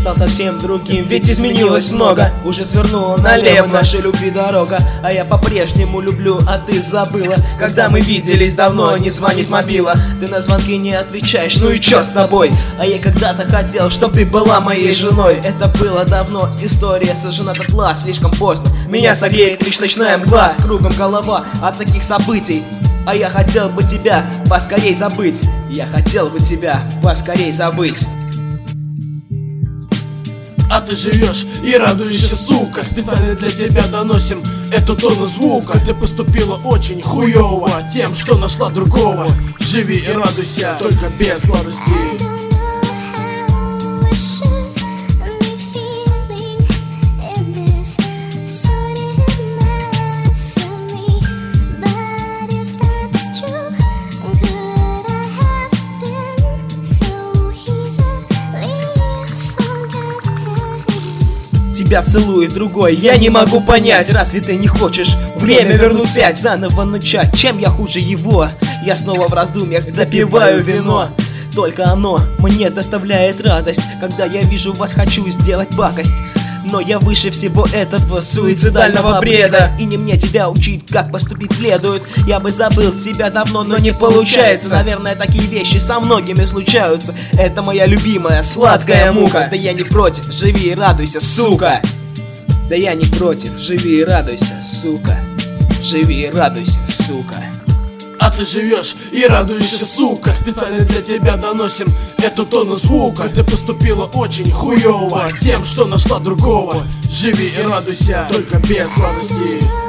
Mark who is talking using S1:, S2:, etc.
S1: стал совсем другим, ведь изменилось много. Уже свернула налево нашей любви дорога, а я по-прежнему люблю, а ты забыла. Когда мы виделись давно, не звонит мобила, ты на звонки не отвечаешь, ну и черт с тобой. А я когда-то хотел, чтоб ты была моей женой. Это было давно, история сожжена дотла, слишком поздно. Меня согреет лишь ночная мгла, кругом голова от таких событий. А я хотел бы тебя поскорей забыть. Я хотел бы тебя поскорей забыть.
S2: А ты живешь и радуешься, сука. Специально для тебя доносим эту тонну звука. Ты поступила очень хуёво тем, что нашла другого. Живи и радуйся, только без сладостей.
S1: Тебя целует другой, я не могу понять. Разве ты не хочешь время вернуть вспять, заново начать? Чем я хуже его? Я снова в раздумьях допиваю вино. Только оно мне доставляет радость. Когда я вижу вас, хочу сделать пакость. Но я выше всего этого суицидального бреда. И не мне тебя учить, как поступить следует. Я бы забыл тебя давно, но не получается. Наверное, такие вещи со многими случаются. Это моя любимая сладкая мука. Да я не против, живи и радуйся, сука. Да я не против, живи и радуйся, сука. Живи и радуйся, сука.
S2: А ты живешь и радуешься, сука. Специально для тебя доносим эту тонну звука. Ты поступила очень хуёво тем, что нашла другого. Живи и радуйся, только без сладостей.